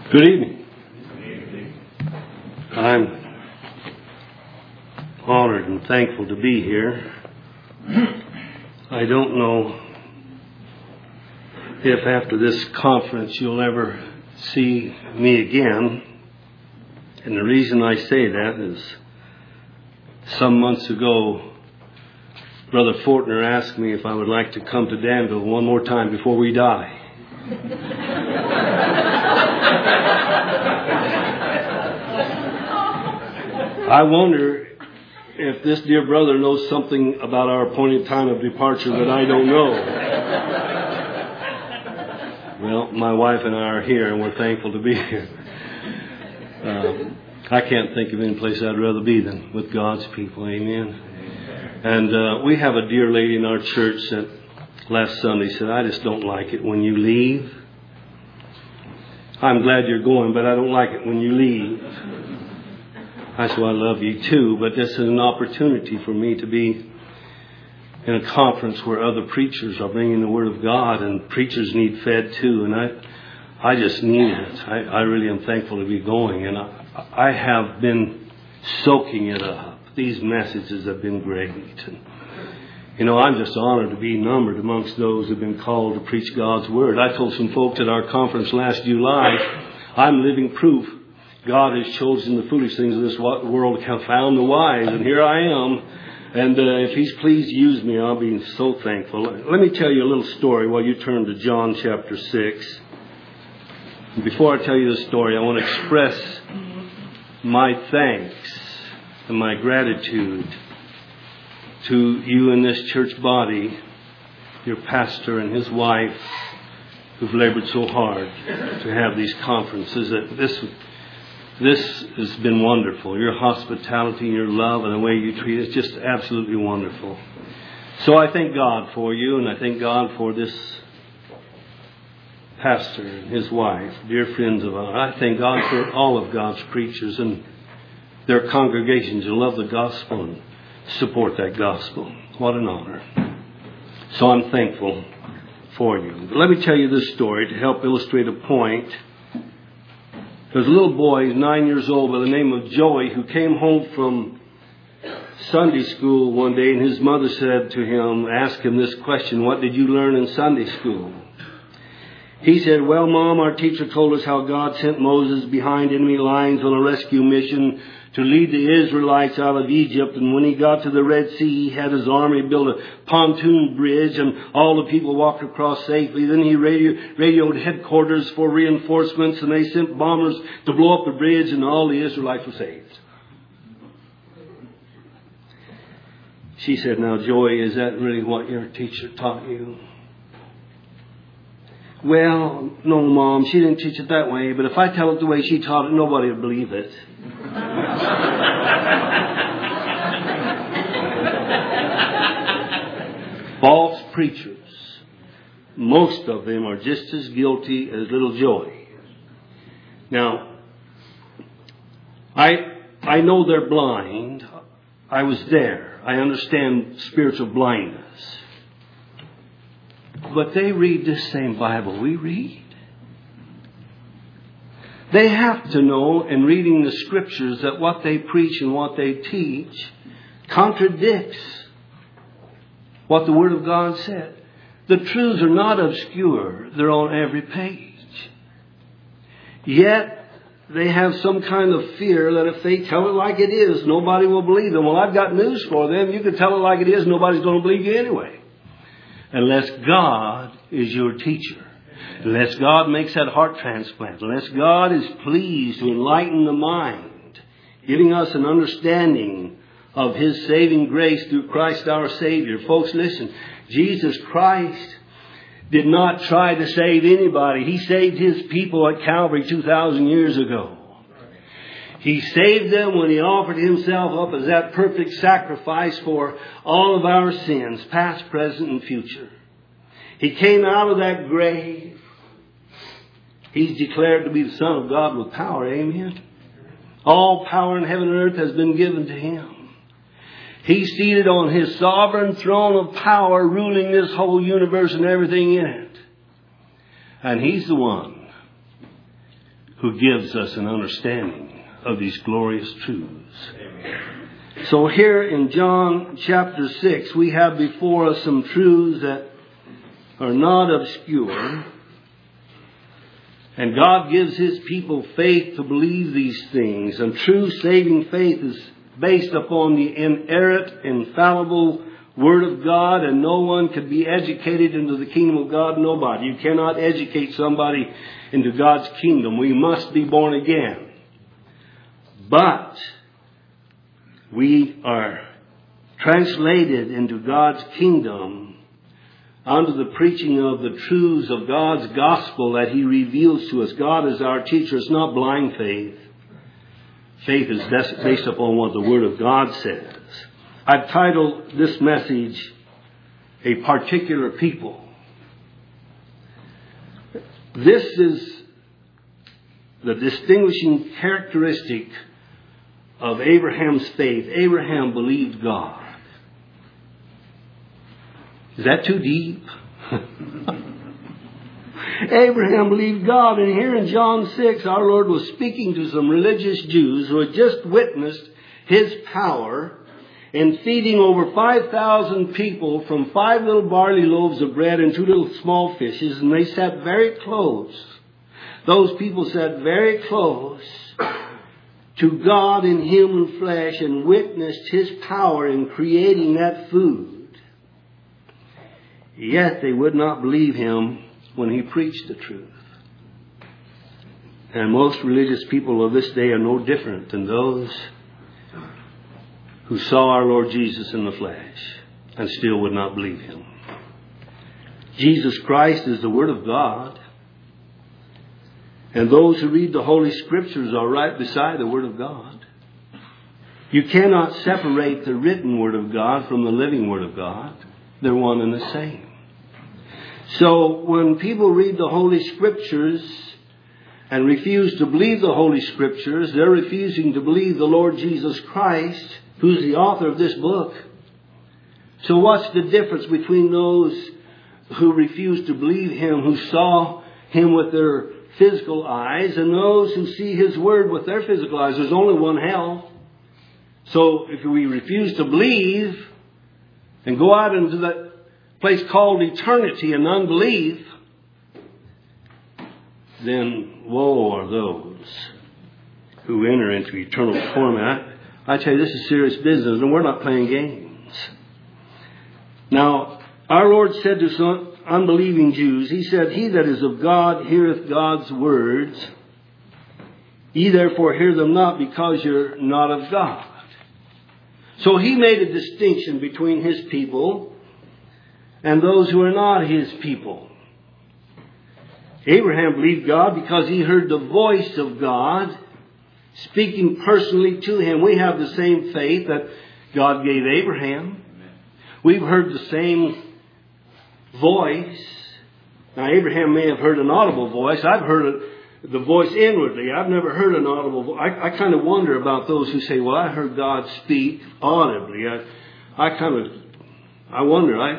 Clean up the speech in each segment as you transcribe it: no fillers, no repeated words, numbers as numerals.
Good evening. I'm honored and thankful to be here. I don't know if after this conference you'll ever see me again. And the reason I say that is some months ago, Brother Fortner asked me if I would like to come to Danville one more time before we die. I wonder if this dear brother knows something about our appointed time of departure that I don't know. Well, my wife and I are here, and we're thankful to be here. I can't think of any place I'd rather be than with God's people. Amen. And we have a dear lady in our church that last Sunday said, "I just don't like it when you leave. I'm glad you're going, but I don't like it when you leave." I said, "Well, I love you too, but this is an opportunity for me to be in a conference where other preachers are bringing the Word of God, and preachers need fed too, and I just need it. I really am thankful to be going, and I have been soaking it up. These messages have been great. And, I'm just honored to be numbered amongst those who have been called to preach God's Word. I told some folks at our conference last July, I'm living proof God has chosen the foolish things of this world to confound the wise. And here I am. And if He's pleased to use me, I'll be so thankful. Let me tell you a little story while you turn to John chapter 6. And before I tell you the story, I want to express my thanks and my gratitude to you in this church body, your pastor and his wife, who've labored so hard to have these conferences. This has been wonderful. Your hospitality, your love, and the way you treat us, just absolutely wonderful. So I thank God for you, and I thank God for this pastor and his wife, dear friends of ours. I thank God for all of God's preachers and their congregations who love the gospel and support that gospel. What an honor. So I'm thankful for you. But let me tell you this story to help illustrate a point. There's a little boy, he's 9 years old, by the name of Joey, who came home from Sunday school one day, and his mother said to him, asked him this question, "What did you learn in Sunday school?" He said, "Well, Mom, our teacher told us how God sent Moses behind enemy lines on a rescue mission to lead the Israelites out of Egypt. And when he got to the Red Sea, he had his army build a pontoon bridge and all the people walked across safely. Then he radioed headquarters for reinforcements, and they sent bombers to blow up the bridge, and all the Israelites were saved." She said, "Now, Joey, is that really what your teacher taught you?" "Well, no, Mom, she didn't teach it that way, but if I tell it the way she taught it, nobody will believe it." False preachers, most of them are just as guilty as little Joey. Now, I know they're blind. I was there. I understand spiritual blindness. But they read this same Bible we read. They have to know in reading the Scriptures that what they preach and what they teach contradicts what the Word of God said. The truths are not obscure. They're on every page. Yet they have some kind of fear that if they tell it like it is, nobody will believe them. Well, I've got news for them. You can tell it like it is, nobody's going to believe you anyway. Unless God is your teacher. Unless God makes that heart transplant. Unless God is pleased to enlighten the mind, giving us an understanding of His saving grace through Christ our Savior. Folks, listen. Jesus Christ did not try to save anybody. He saved His people at Calvary 2,000 years ago. He saved them when He offered Himself up as that perfect sacrifice for all of our sins, past, present, and future. He came out of that grave. He's declared to be the Son of God with power. Amen. All power in heaven and earth has been given to Him. He's seated on His sovereign throne of power, ruling this whole universe and everything in it. And He's the one who gives us an understanding of these glorious truths. So here in John chapter 6, we have before us some truths that are not obscure. And God gives His people faith to believe these things. And true saving faith is based upon the inerrant, infallible Word of God. And no one can be educated into the kingdom of God. Nobody. You cannot educate somebody into God's kingdom. We must be born again. But we are translated into God's kingdom under the preaching of the truths of God's gospel that He reveals to us. God is our teacher. It's not blind faith. Faith is based upon what the Word of God says. I've titled this message, A Particular People. This is the distinguishing characteristic of Abraham's faith. Abraham believed God. Is that too deep? Abraham believed God. And here in John 6, our Lord was speaking to some religious Jews who had just witnessed His power in feeding over 5,000 people from 5 little barley loaves of bread and 2 little small fishes. And they sat very close. Those people sat very close to God in human flesh and witnessed His power in creating that food. Yet they would not believe Him when He preached the truth. And most religious people of this day are no different than those who saw our Lord Jesus in the flesh and still would not believe Him. Jesus Christ is the Word of God. And those who read the Holy Scriptures are right beside the Word of God. You cannot separate the written Word of God from the living Word of God. They're one and the same. So when people read the Holy Scriptures and refuse to believe the Holy Scriptures, they're refusing to believe the Lord Jesus Christ, who's the author of this book. So what's the difference between those who refuse to believe Him, who saw Him with their physical eyes, and those who see His Word with their physical eyes? There's only one hell. So if we refuse to believe and go out into that place called eternity in unbelief, then woe are those who enter into eternal torment. I tell you, this is serious business, and we're not playing games. Now, our Lord said to some unbelieving Jews, He said, He that is of God heareth God's words. Ye therefore hear them not, because you're not of God. So He made a distinction between His people and those who are not His people. Abraham believed God because he heard the voice of God speaking personally to him. We have the same faith that God gave Abraham. We've heard the same voice. Now, Abraham may have heard an audible voice. I've heard the voice inwardly. I've never heard an audible voice. I kind of wonder about those who say, well, I heard God speak audibly. I wonder.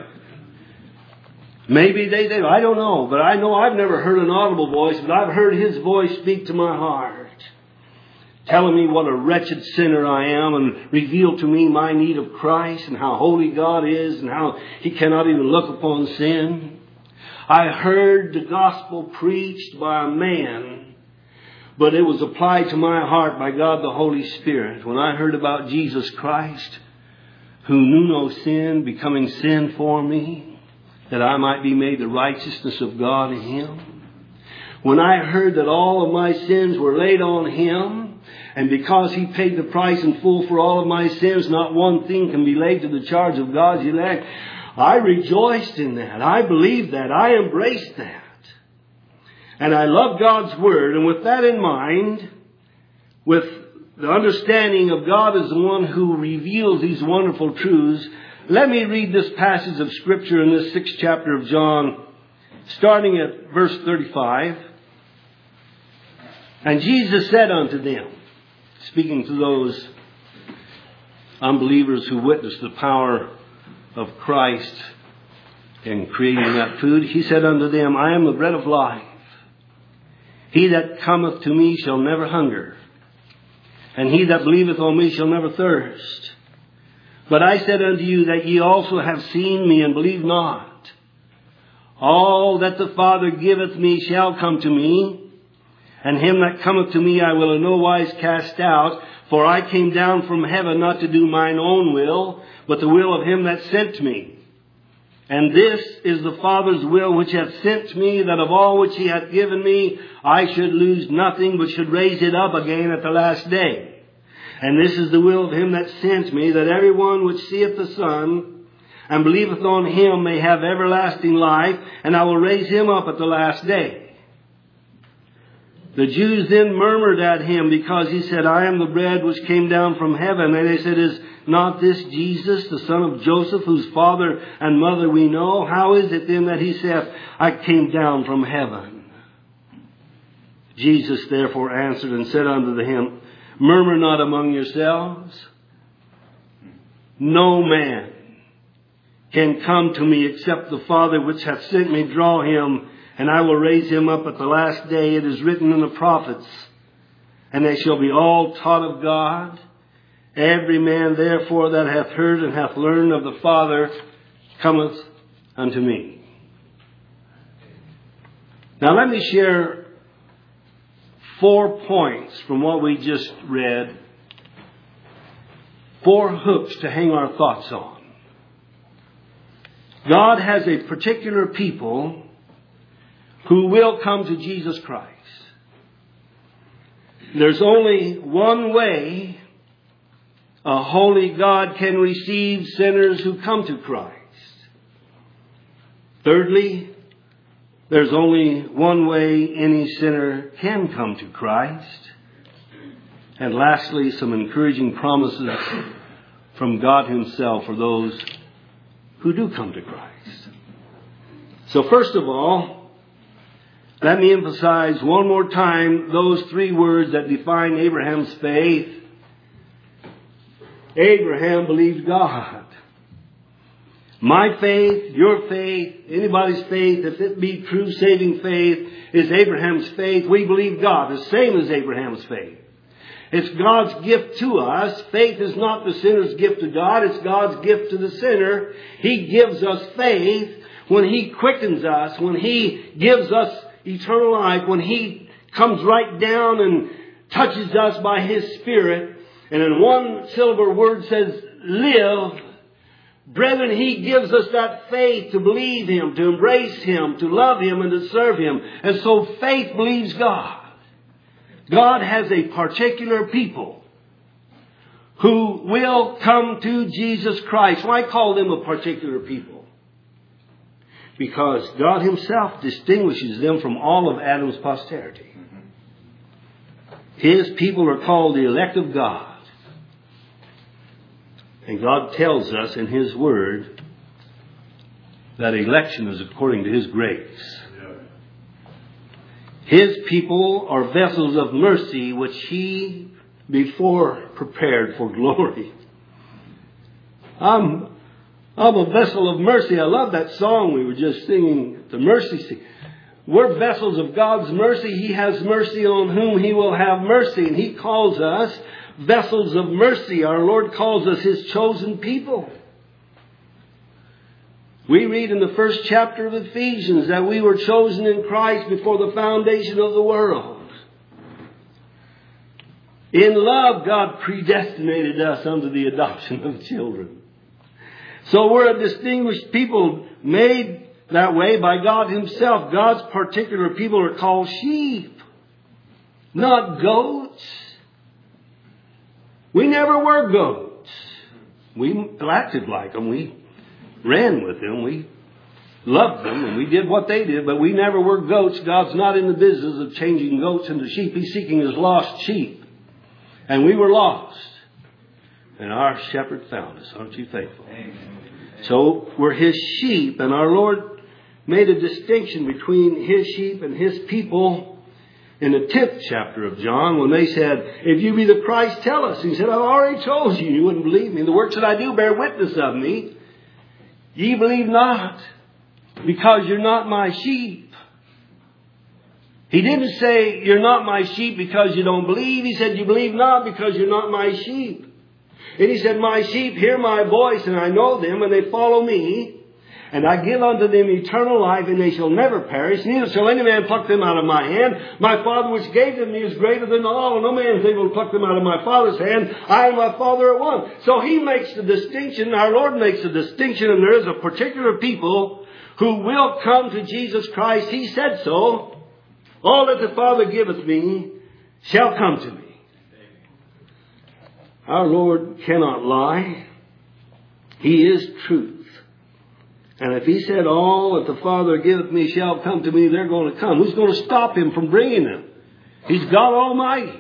Maybe they did. I don't know. But I know I've never heard an audible voice, but I've heard His voice speak to my heart, telling me what a wretched sinner I am, and reveal to me my need of Christ and how holy God is and how He cannot even look upon sin. I heard the gospel preached by a man, but it was applied to my heart by God the Holy Spirit. When I heard about Jesus Christ, who knew no sin, becoming sin for me, that I might be made the righteousness of God in Him. When I heard that all of my sins were laid on Him, and because He paid the price in full for all of my sins, not one thing can be laid to the charge of God's elect, I rejoiced in that. I believed that. I embraced that. And I love God's Word. And with that in mind, with the understanding of God as the one who reveals these wonderful truths, let me read this passage of Scripture in this 6th chapter of John, starting at verse 35. And Jesus said unto them, speaking to those unbelievers who witnessed the power of Christ in creating that food, He said unto them, I am the bread of life. He that cometh to me shall never hunger, and he that believeth on me shall never thirst. But I said unto you that ye also have seen me and believe not. All that the Father giveth me shall come to me, and him that cometh to me I will in no wise cast out. For I came down from heaven not to do mine own will, but the will of him that sent me. And this is the Father's will which hath sent me, that of all which he hath given me, I should lose nothing, but should raise it up again at the last day. And this is the will of him that sent me, that every one which seeth the Son, and believeth on him, may have everlasting life, and I will raise him up at the last day. The Jews then murmured at him, because he said, I am the bread which came down from heaven. And they said, Is not this Jesus, the son of Joseph, whose father and mother we know? How is it then that he saith, I came down from heaven? Jesus therefore answered and said unto them, Murmur not among yourselves. No man can come to me except the Father which hath sent me draw him, and I will raise him up at the last day. It is written in the prophets, and they shall be all taught of God. Every man therefore that hath heard and hath learned of the Father cometh unto me. Now let me share 4 points from what we just read. 4 hooks to hang our thoughts on. God has a particular people who will come to Jesus Christ. There's only one way a holy God can receive sinners who come to Christ. Thirdly, there's only one way any sinner can come to Christ. And lastly, some encouraging promises from God Himself for those who do come to Christ. So first of all, let me emphasize one more time those 3 words that define Abraham's faith. Abraham believed God. My faith, your faith, anybody's faith, if it be true saving faith, is Abraham's faith. We believe God, the same as Abraham's faith. It's God's gift to us. Faith is not the sinner's gift to God. It's God's gift to the sinner. He gives us faith when He quickens us, when He gives us eternal life, when He comes right down and touches us by His Spirit. And in one syllable word says, live. Brethren, He gives us that faith to believe Him, to embrace Him, to love Him, and to serve Him. And so faith believes God. God has a particular people who will come to Jesus Christ. Why call them a particular people? Because God Himself distinguishes them from all of Adam's posterity. His people are called the elect of God. And God tells us in His Word that election is according to His grace. His people are vessels of mercy which He before prepared for glory. I'm a vessel of mercy. I love that song we were just singing, the mercy seat. We're vessels of God's mercy. He has mercy on whom He will have mercy. And He calls us vessels of mercy. Our Lord calls us His chosen people. We read in the first chapter of Ephesians that we were chosen in Christ before the foundation of the world. In love, God predestinated us unto the adoption of children. So we're a distinguished people made that way by God Himself. God's particular people are called sheep, not goats. We never were goats. We acted like them. We ran with them. We loved them and we did what they did, but we never were goats. God's not in the business of changing goats into sheep. He's seeking His lost sheep. And we were lost. And our shepherd found us. Aren't you thankful? Amen. So we're His sheep, and our Lord made a distinction between His sheep and His people in the 10th chapter of John, when they said, if you be the Christ, tell us. He said, I've already told you. You wouldn't believe me. The works that I do bear witness of me. Ye believe not, because you're not my sheep. He didn't say, you're not my sheep because you don't believe. He said, you believe not because you're not my sheep. And He said, my sheep hear my voice, and I know them, and they follow me. And I give unto them eternal life, and they shall never perish, neither shall any man pluck them out of my hand. My Father which gave them me is greater than all, and no man is able to pluck them out of my Father's hand. I and my Father are one. So He makes the distinction, our Lord makes the distinction, and there is a particular people who will come to Jesus Christ. He said so. All that the Father giveth me shall come to me. Our Lord cannot lie. He is truth. And if He said, all that the Father giveth me shall come to me, they're going to come. Who's going to stop Him from bringing them? He's God Almighty.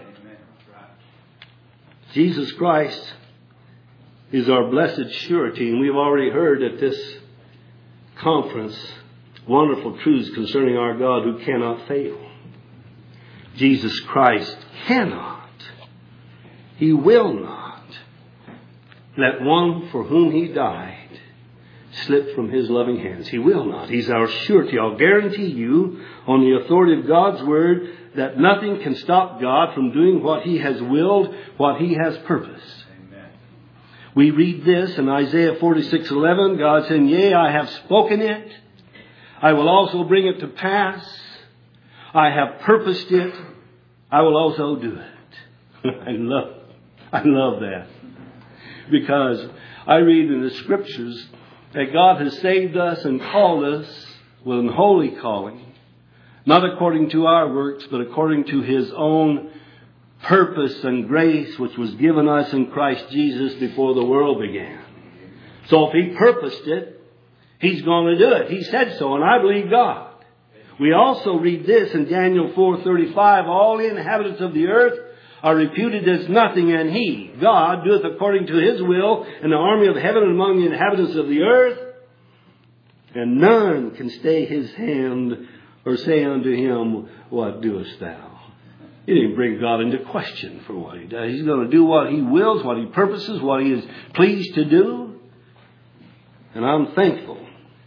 Jesus Christ is our blessed surety. And we've already heard at this conference wonderful truths concerning our God who cannot fail. Jesus Christ cannot, He will not let one for whom He died slip from His loving hands. He will not. He's our surety. I'll guarantee you on the authority of God's Word that nothing can stop God from doing what He has willed, what He has purposed. Amen. We read this in Isaiah 46:11. God saying, yea, I have spoken it. I will also bring it to pass. I have purposed it. I will also do it. I love that. Because I read in the Scriptures that God has saved us and called us with an holy calling, not according to our works, but according to His own purpose and grace, which was given us in Christ Jesus before the world began. So if He purposed it, He's going to do it. He said so, and I believe God. We also read this in Daniel 4:35, all the inhabitants of the earth are reputed as nothing, and He, God, doeth according to His will in the army of heaven and among the inhabitants of the earth. And none can stay His hand or say unto Him, what doest thou? You didn't bring God into question for what He does. He's going to do what He wills, what He purposes, what He is pleased to do. And I'm thankful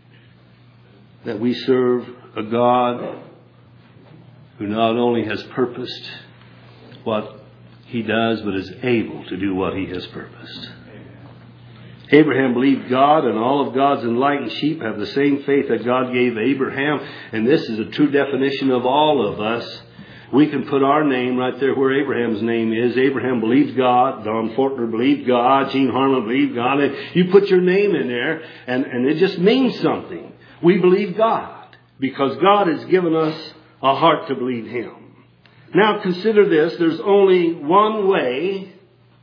that we serve a God who not only has purposed what He does, but is able to do what He has purposed. Abraham believed God, and all of God's enlightened sheep have the same faith that God gave Abraham. And this is a true definition of all of us. We can put our name right there where Abraham's name is. Abraham believed God. Don Fortner believed God. Gene Harmon believed God. And you put your name in there, and it just means something. We believe God because God has given us a heart to believe Him. Now consider this. There's only one way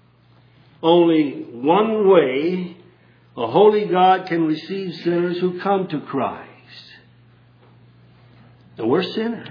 a holy God can receive sinners who come to Christ. And we're sinners.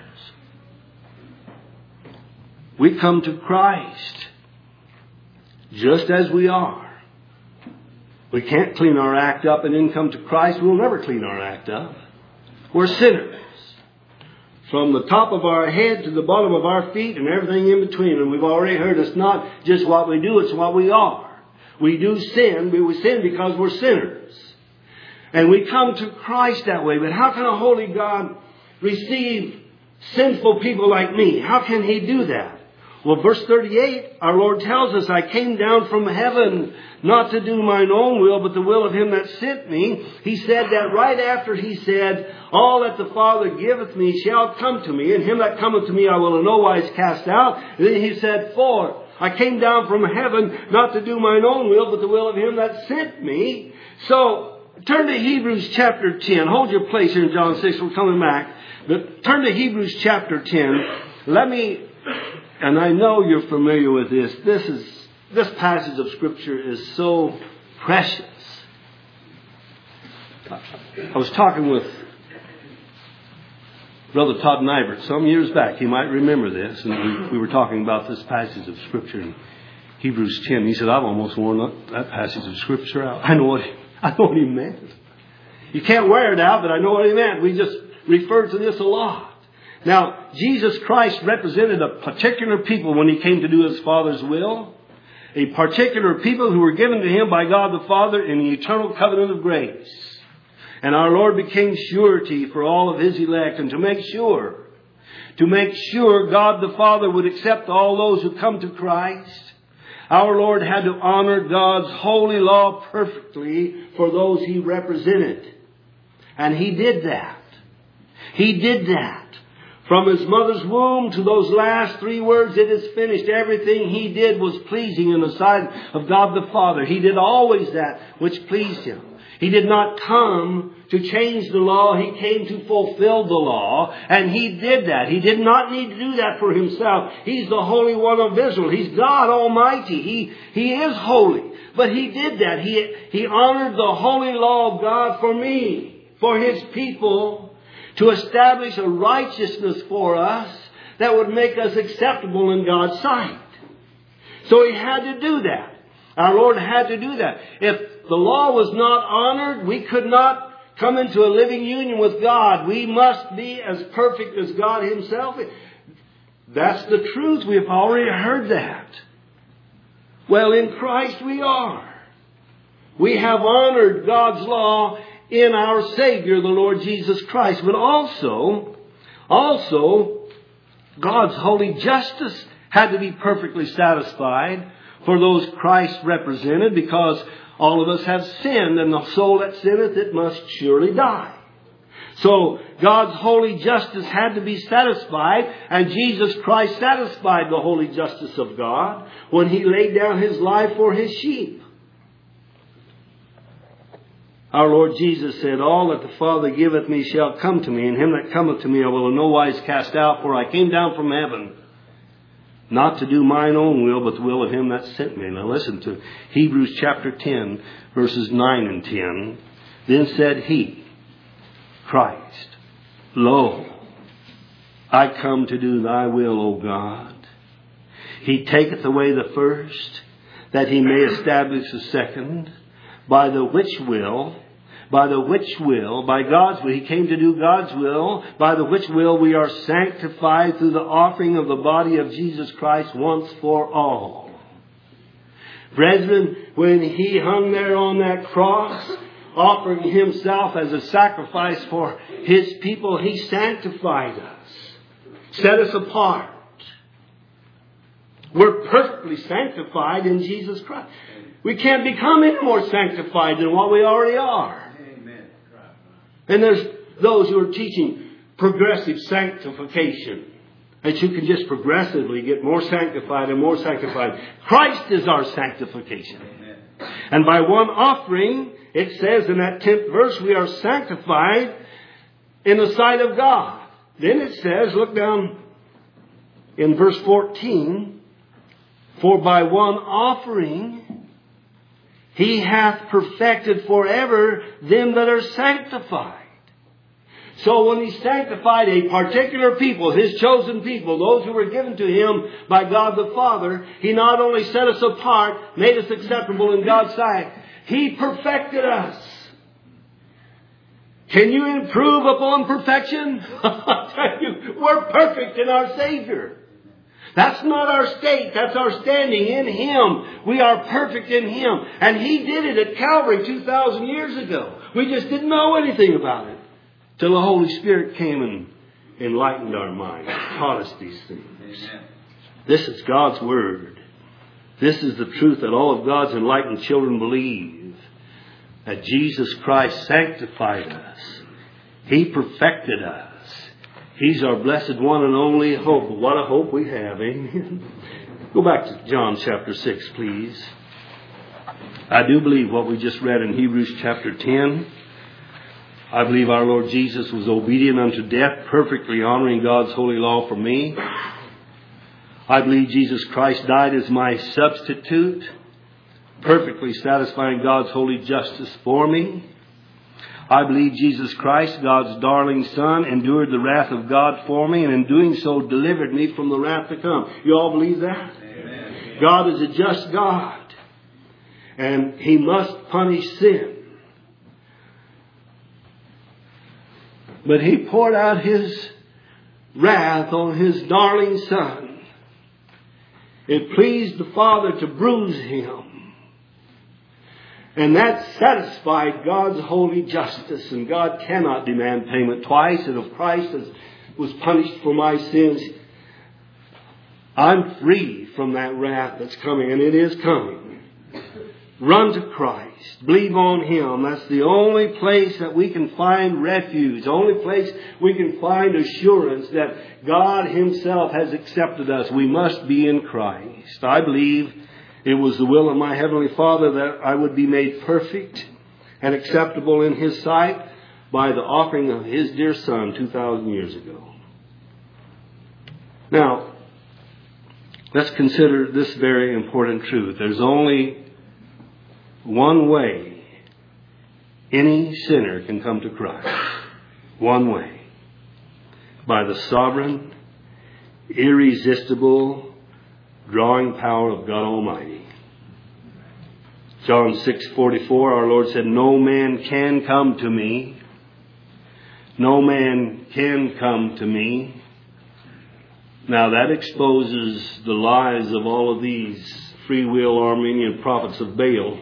We come to Christ just as we are. We can't clean our act up and then come to Christ. We'll never clean our act up. We're sinners. From the top of our head to the bottom of our feet and everything in between. And we've already heard it's not just what we do, it's what we are. We do sin, but we sin because we're sinners. And we come to Christ that way. But how can a holy God receive sinful people like me? How can He do that? Well, verse 38, our Lord tells us, I came down from heaven not to do mine own will, but the will of Him that sent me. He said that right after He said, all that the Father giveth me shall come to me, and him that cometh to me I will in no wise cast out. And then He said, for I came down from heaven not to do mine own will, but the will of Him that sent me. So turn to Hebrews chapter 10. Hold your place here in John 6. We're coming back. But turn to Hebrews chapter 10. And I know you're familiar with this. This passage of Scripture is so precious. I was talking with Brother Todd Nybert some years back. He might remember this. And we were talking about this passage of Scripture in Hebrews 10. He said, I've almost worn that passage of Scripture out. I know what he meant. You can't wear it out, but I know what he meant. We just refer to this a lot. Now, Jesus Christ represented a particular people when He came to do His Father's will. A particular people who were given to Him by God the Father in the eternal covenant of grace. And our Lord became surety for all of His elect. And to make sure to make sure God the Father would accept all those who come to Christ, our Lord had to honor God's holy law perfectly for those He represented. And He did that. He did that. From His mother's womb to those last 3 words, it is finished. Everything He did was pleasing in the sight of God the Father. He did always that which pleased Him. He did not come to change the law. He came to fulfill the law. And He did that. He did not need to do that for Himself. He's the Holy One of Israel. He's God Almighty. He is holy. But He did that. He honored the holy law of God for me, for His people, to establish a righteousness for us that would make us acceptable in God's sight. So He had to do that. Our Lord had to do that. If the law was not honored, we could not come into a living union with God. We must be as perfect as God Himself. That's the truth. We have already heard that. Well, in Christ we are. We have honored God's law in our Savior, the Lord Jesus Christ. But also, God's holy justice had to be perfectly satisfied for those Christ represented, because all of us have sinned, and the soul that sinneth, it must surely die. So God's holy justice had to be satisfied, and Jesus Christ satisfied the holy justice of God when He laid down His life for His sheep. Our Lord Jesus said, "All that the Father giveth me shall come to me, and him that cometh to me I will in no wise cast out. For I came down from heaven, not to do mine own will, but the will of Him that sent me." Now listen to Hebrews chapter 10, verses 9 and 10. "Then said He," Christ, "Lo, I come to do thy will, O God. He taketh away the first, that He may establish the second. By God's will, He came to do God's will, by the which will we are sanctified through the offering of the body of Jesus Christ once for all." Brethren, when He hung there on that cross, offering Himself as a sacrifice for His people, He sanctified us, set us apart. We're perfectly sanctified in Jesus Christ. We can't become any more sanctified than what we already are. Amen. And there's those who are teaching progressive sanctification, that you can just progressively get more sanctified and more sanctified. Christ is our sanctification. Amen. And by one offering, it says in that 10th verse, we are sanctified in the sight of God. Then it says, look down in verse 14, "For by one offering He hath perfected forever them that are sanctified." So when He sanctified a particular people, His chosen people, those who were given to Him by God the Father, He not only set us apart, made us acceptable in God's sight, He perfected us. Can you improve upon perfection? I tell you, we're perfect in our Savior. That's not our state. That's our standing in Him. We are perfect in Him. And He did it at Calvary 2,000 years ago. We just didn't know anything about it till the Holy Spirit came and enlightened our minds, taught us these things. Amen. This is God's Word. This is the truth that all of God's enlightened children believe. That Jesus Christ sanctified us. He perfected us. He's our blessed one and only hope. What a hope we have, amen. Go back to John chapter 6, please. I do believe what we just read in Hebrews chapter 10. I believe our Lord Jesus was obedient unto death, perfectly honoring God's holy law for me. I believe Jesus Christ died as my substitute, perfectly satisfying God's holy justice for me. I believe Jesus Christ, God's darling Son, endured the wrath of God for me, and in doing so delivered me from the wrath to come. You all believe that? Amen. God is a just God, and He must punish sin. But He poured out His wrath on His darling Son. It pleased the Father to bruise Him. And that satisfied God's holy justice. And God cannot demand payment twice. And if Christ has was punished for my sins. I'm free from that wrath that's coming, and it is coming. Run to Christ. Believe on Him. That's the only place that we can find refuge. The only place we can find assurance that God Himself has accepted us. We must be in Christ. I believe it was the will of my Heavenly Father that I would be made perfect and acceptable in His sight by the offering of His dear Son 2,000 years ago. Now, let's consider this very important truth. There's only one way any sinner can come to Christ. One way. By the sovereign, irresistible, drawing power of God Almighty. John 6:44, our Lord said, "No man can come to me. No man can come to me." Now that exposes the lies of all of these free will Armenian prophets of Baal.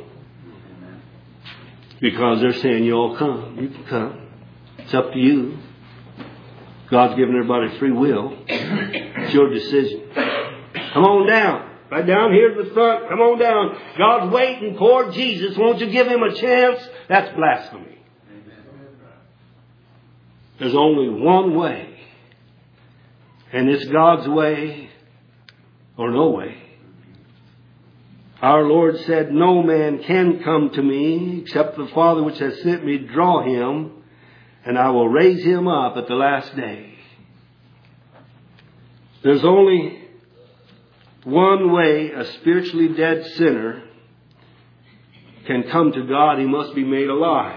Because they're saying, you all come. You can come. It's up to you. God's given everybody free will. It's your decision. Come on down. Right down here at the front. Come on down. God's waiting. Poor Jesus. Won't you give Him a chance? That's blasphemy. There's only one way. And it's God's way or no way. Our Lord said, "No man can come to me except the Father which has sent me draw him, and I will raise him up at the last day." There's only one way a spiritually dead sinner can come to God. He must be made alive.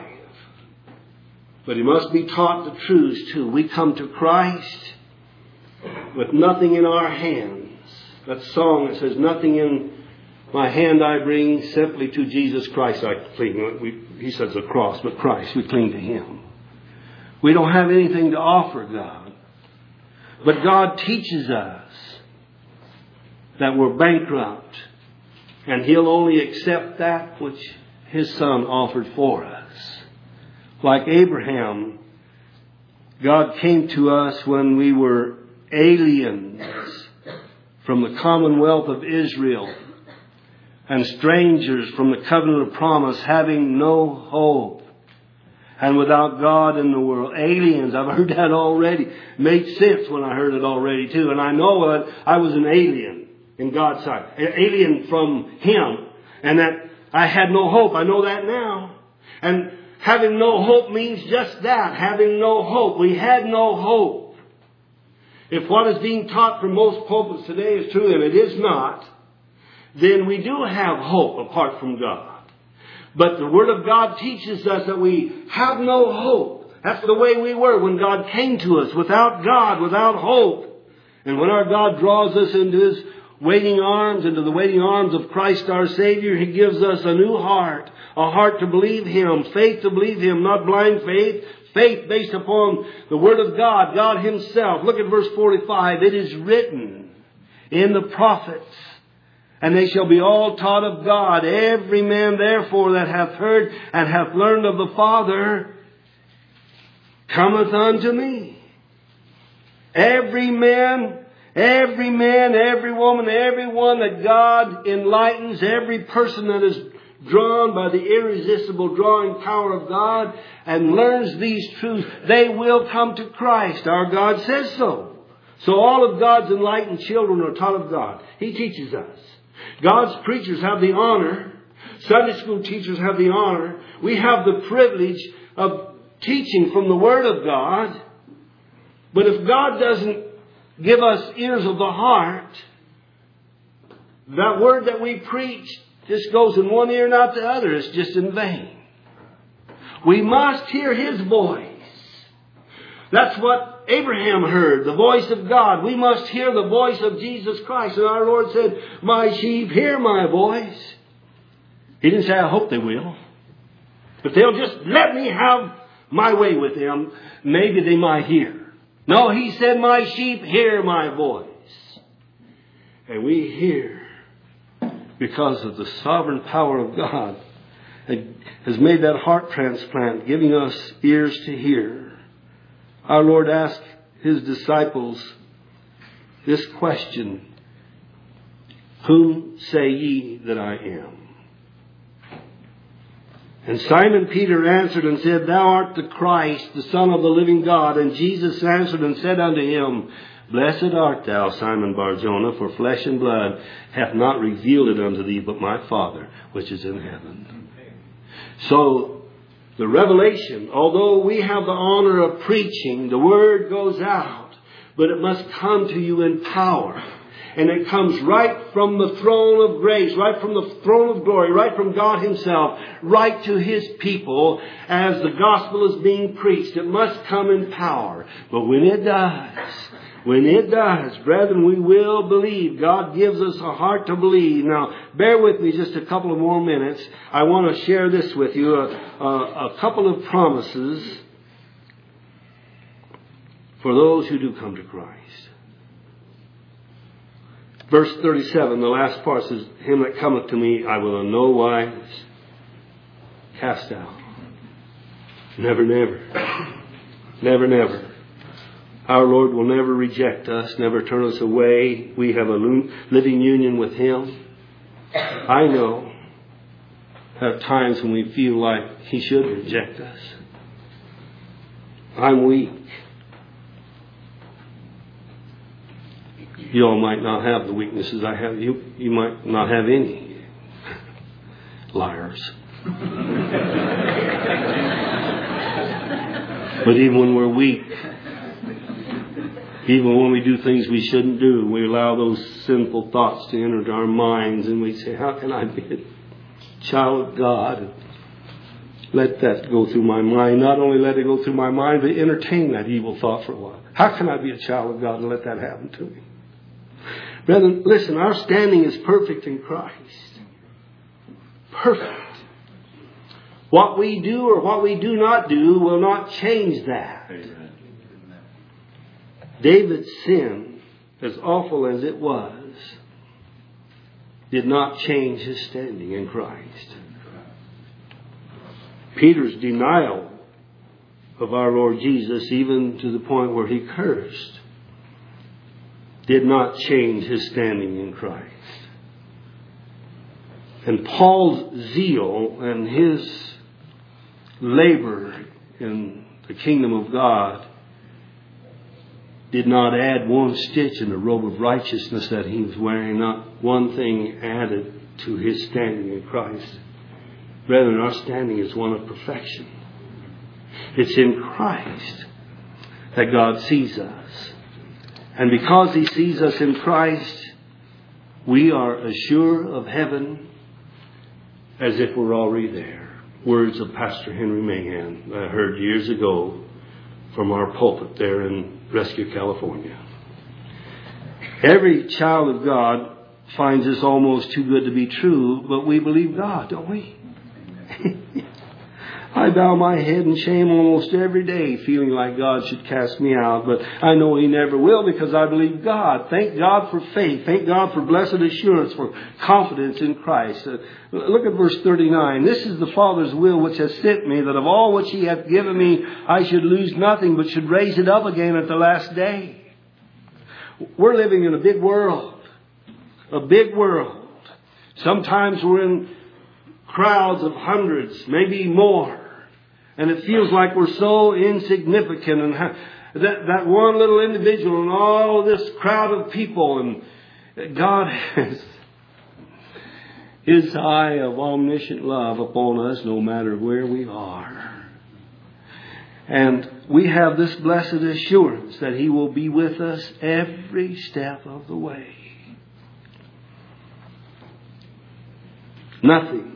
But he must be taught the truths too. We come to Christ with nothing in our hands. That song that says, "Nothing in my hand I bring, simply to Jesus Christ I cling." He says the cross, but Christ, we cling to Him. We don't have anything to offer God. But God teaches us that we're bankrupt, and He'll only accept that which His Son offered for us. Like Abraham, God came to us when we were aliens from the commonwealth of Israel and strangers from the covenant of promise, having no hope and without God in the world. Aliens, I've heard that already. Made sense when I heard it already too. And I know that I was an alien in God's sight. An alien from Him. And that I had no hope. I know that now. And having no hope means just that. Having no hope. We had no hope. If what is being taught from most pulpits today is true, and it is not, then we do have hope apart from God. But the Word of God teaches us that we have no hope. That's the way we were when God came to us, without God, without hope. And when our God draws us into His waiting arms, into the waiting arms of Christ our Savior, He gives us a new heart, a heart to believe Him, faith to believe Him, not blind faith, faith based upon the Word of God, God Himself. Look at verse 45. "It is written in the prophets, and they shall be all taught of God. Every man therefore that hath heard and hath learned of the Father cometh unto me." Every man, every woman, everyone that God enlightens, every person that is drawn by the irresistible drawing power of God and learns these truths, they will come to Christ. Our God says so. So all of God's enlightened children are taught of God. He teaches us. God's preachers have the honor. Sunday school teachers have the honor. We have the privilege of teaching from the Word of God. But if God doesn't give us ears of the heart, that word that we preach just goes in one ear and out the other. It's just in vain. We must hear His voice. That's what Abraham heard, the voice of God. We must hear the voice of Jesus Christ. And our Lord said, "My sheep hear my voice." He didn't say, "I hope they will. If they'll just let me have my way with them, maybe they might hear." No, He said, "My sheep hear my voice." And we hear because of the sovereign power of God that has made that heart transplant, giving us ears to hear. Our Lord asked His disciples this question, "Whom say ye that I am?" And Simon Peter answered and said, "Thou art the Christ, the Son of the living God." And Jesus answered and said unto him, "Blessed art thou, Simon Bar-Jonah, for flesh and blood hath not revealed it unto thee, but my Father which is in heaven." So, the revelation, although we have the honor of preaching, the word goes out, but it must come to you in power. And it comes right from the throne of grace, right from the throne of glory, right from God Himself, right to His people as the gospel is being preached. It must come in power. But when it does, brethren, we will believe. God gives us a heart to believe. Now, bear with me just a couple of more minutes. I want to share this with you, a couple of promises for those who do come to Christ. Verse 37, the last part says, "Him that cometh to me, I will in no wise cast out." Never, never. Never, never. Our Lord will never reject us, never turn us away. We have a living union with Him. I know at times when we feel like He should reject us. I'm weak. You all might not have the weaknesses I have. You might not have any. Liars. But even when we're weak, even when we do things we shouldn't do, we allow those sinful thoughts to enter into our minds, and we say, "How can I be a child of God?" Let that go through my mind. Not only let it go through my mind, but entertain that evil thought for a while. How can I be a child of God and let that happen to me? Brethren, listen, our standing is perfect in Christ. Perfect. What we do or what we do not do will not change that. David's sin, as awful as it was, did not change his standing in Christ. Peter's denial of our Lord Jesus, even to the point where he cursed, did not change his standing in Christ. And Paul's zeal and his labor in the kingdom of God did not add one stitch in the robe of righteousness that he was wearing. Not one thing added to his standing in Christ. Brethren, our standing is one of perfection. It's in Christ that God sees us. And because He sees us in Christ, we are as sure of heaven as if we're already there. Words of Pastor Henry Mahan I heard years ago from our pulpit there in Rescue, California. Every child of God finds this almost too good to be true, but we believe God, don't we? I bow my head in shame almost every day, feeling like God should cast me out. But I know He never will, because I believe God. Thank God for faith. Thank God for blessed assurance, for confidence in Christ. Look at verse 39. "This is the Father's will which has sent me, that of all which He hath given me, I should lose nothing, but should raise it up again at the last day." We're living in a big world. A big world. Sometimes we're in crowds of hundreds, maybe more. And it feels like we're so insignificant, and that one little individual and all this crowd of people. And God has His eye of omniscient love upon us no matter where we are. And we have this blessed assurance that He will be with us every step of the way. Nothing,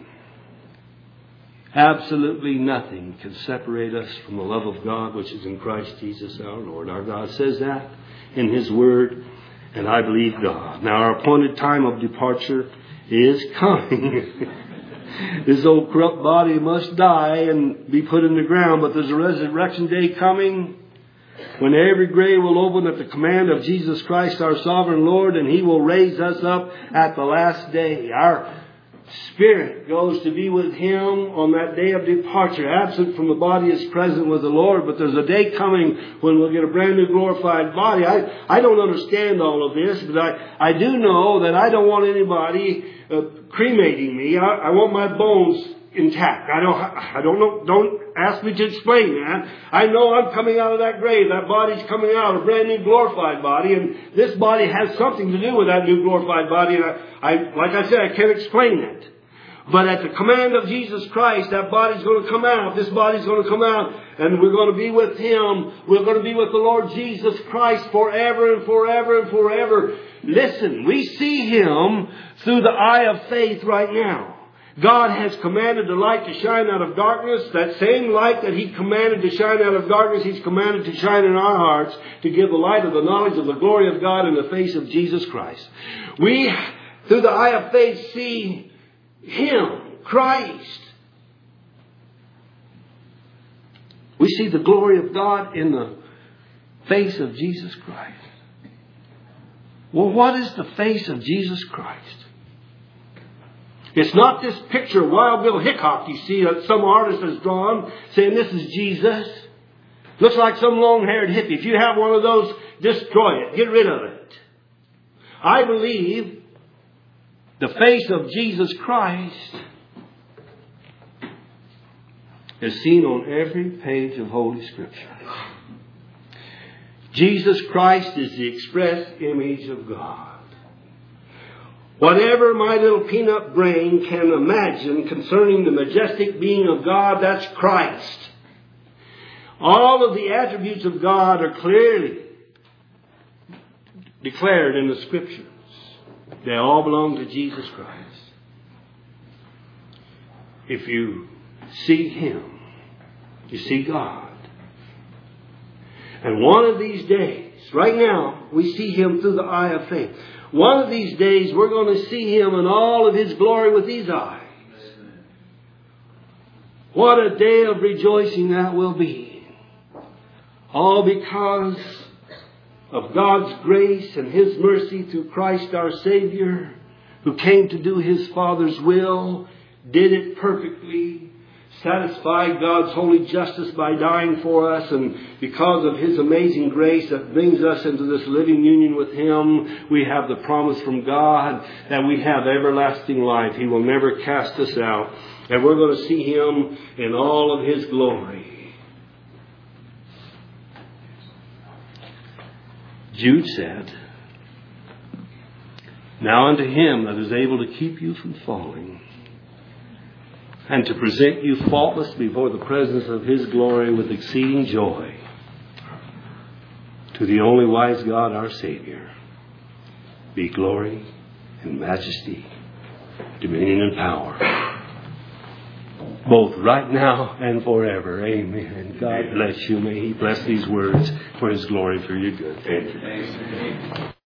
absolutely nothing, can separate us from the love of God which is in Christ Jesus our Lord. Our God says that in His Word, and I believe God. Now our appointed time of departure is coming. This old corrupt body must die and be put in the ground, but there's a resurrection day coming when every grave will open at the command of Jesus Christ our sovereign Lord, and He will raise us up at the last day. Our spirit goes to be with Him on that day of departure. Absent from the body is present with the Lord, but there's a day coming when we'll get a brand new glorified body. I don't understand all of this, but I do know that I don't want anybody cremating me. I want my bones intact. I don't know. Don't ask me to explain that. I know I'm coming out of that grave. That body's coming out, a brand new glorified body, and this body has something to do with that new glorified body. And like I said, I can't explain that. But at the command of Jesus Christ, that body's going to come out. This body's going to come out, and we're going to be with Him. We're going to be with the Lord Jesus Christ forever and forever and forever. Listen, we see Him through the eye of faith right now. God has commanded the light to shine out of darkness. That same light that He commanded to shine out of darkness, He's commanded to shine in our hearts to give the light of the knowledge of the glory of God in the face of Jesus Christ. We, through the eye of faith, see Him, Christ. We see the glory of God in the face of Jesus Christ. Well, what is the face of Jesus Christ? It's not this picture of Wild Bill Hickok you see that some artist has drawn saying this is Jesus. Looks like some long-haired hippie. If you have one of those, destroy it. Get rid of it. I believe the face of Jesus Christ is seen on every page of Holy Scripture. Jesus Christ is the express image of God. Whatever my little peanut brain can imagine concerning the majestic being of God, that's Christ. All of the attributes of God are clearly declared in the Scriptures. They all belong to Jesus Christ. If you see Him, you see God. And one of these days, right now, we see Him through the eye of faith. One of these days, we're going to see Him in all of His glory with these eyes. What a day of rejoicing that will be. All because of God's grace and His mercy through Christ our Savior, who came to do His Father's will, did it perfectly, satisfied God's holy justice by dying for us, and because of His amazing grace that brings us into this living union with Him, we have the promise from God that we have everlasting life. He will never cast us out, and we're going to see Him in all of His glory. Jude said, "Now unto Him that is able to keep you from falling, and to present you faultless before the presence of His glory with exceeding joy, to the only wise God our Savior, be glory and majesty, dominion and power, both right now and forever." Amen. God bless you. May He bless these words for His glory, for your good. Amen.